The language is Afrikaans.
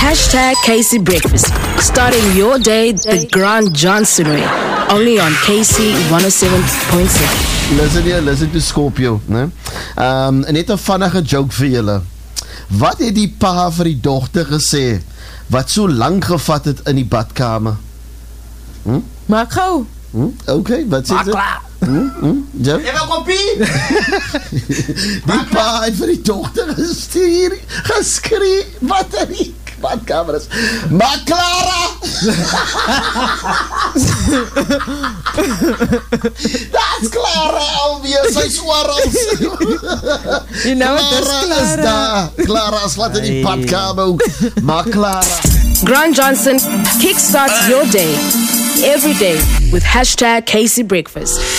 Hashtag Casey Breakfast. Starting your day the Grant Johnson way. Only on KC 107.7. Listen to Scorpio, né? Net 'n vinnige joke vir julle. Wat het die pa vir die dogter gesê wat so lank gevat het in die badkamer? Maak gou. Okay, wat sê dit? Ja? Even kopie! Die pa het vir die dogter geskree, wat in die badkamer is. Maar Clara! That's Clara alweer, sy is oorals. You know what, that's Clara is daar. Clara slaat in die badkamer ook. Maar Clara. Grant Johnson kickstarts your day every day with hashtag Casey Breakfast.